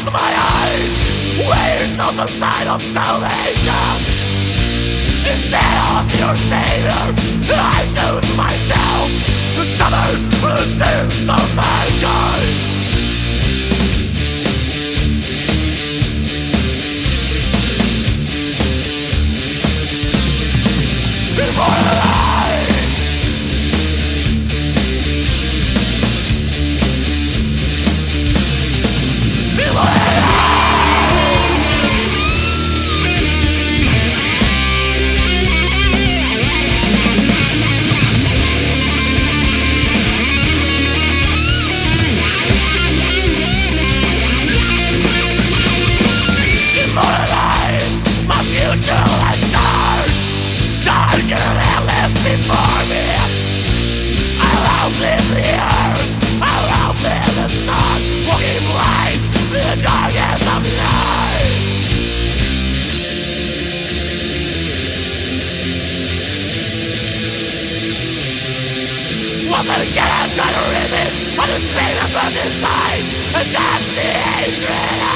my eyes, waves of the sign of salvation. Instead of your savior, I choose myself, the summer the sins of mankind. Immortalized. My future has started. Darker than left before me. I'll outlive the earth, I'll outlive the stars, walking blind in the darkness of night. Once again I try to rip it on the strain of both inside, and that's the hatred